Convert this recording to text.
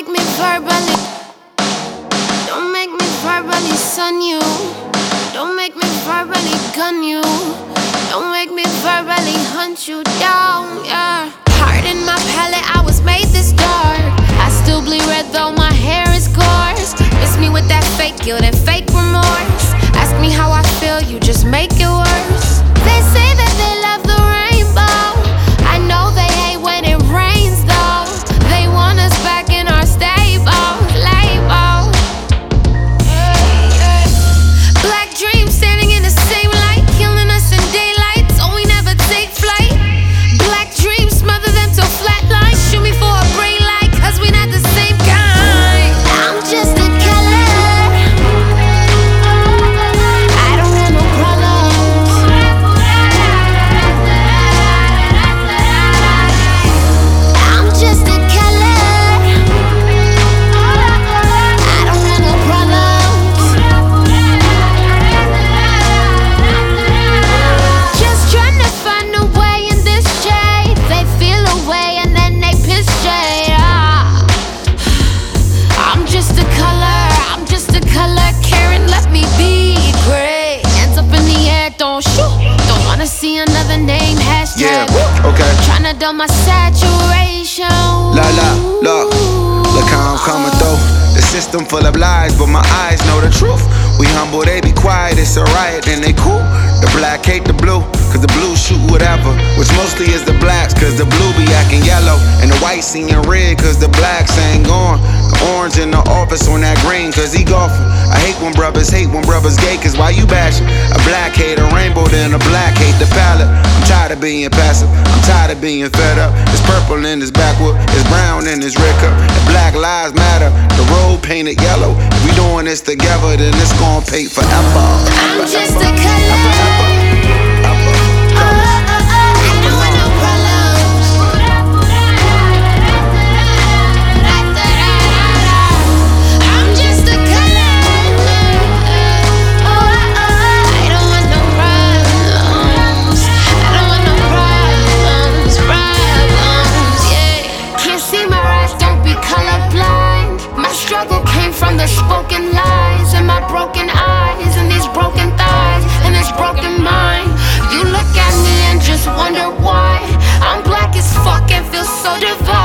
make me verbally. Don't make me verbally sun you. Don't make me verbally gun you. Don't make me verbally hunt you down, yeah. Heart in my palette, I was made this dark. I still bleed red though my hair is coarse. Miss me with that fake guilt and fake remorse. Ask me how I feel, you just make it worse. They say that they love the rainbow. I know they hate when it rains though. They want us back in our stable, label. Black dreams standing in the same light, killing us in daylight, so we never take flight. Black dreams, smother them till flatline. Shoot me for a brain light, cause we not the same kind. I'm just a killer. I don't want no problems. I'm just a killer. I don't want no problems. Just trying to find a way in this shade. They feel away and then they piss shade. I'm just a color, I'm just a color. Karen, let me be gray. Hands up in the air, don't shoot. Don't wanna see another name, hashtag. Yeah, okay. Tryna dumb my saturation. Look how I'm coming through. The system full of lies, but my eyes know the truth. We humble, they be quiet, it's a riot, and they cool. The black hate the blue, cause the blue shoot whatever. Which mostly is the blacks, cause the blue be acting yellow. And the white seeing red, cause the blacks ain't gone. The orange in the office on that green, cause he golfing. I hate when brothers gay, cause why you bashing? A black hate a rainbow, then a black hate the palette. I'm tired of being passive, I'm tired of being fed up. It's purple in this backwood, it's brown in this red cup. And black lives matter, the road painted yellow. If we doing this together, then it's gonna pay forever. I'm just a color. From the spoken lies and my broken eyes and these broken thighs and this broken mind. You look at me and just wonder why I'm black as fuck and feel so divine.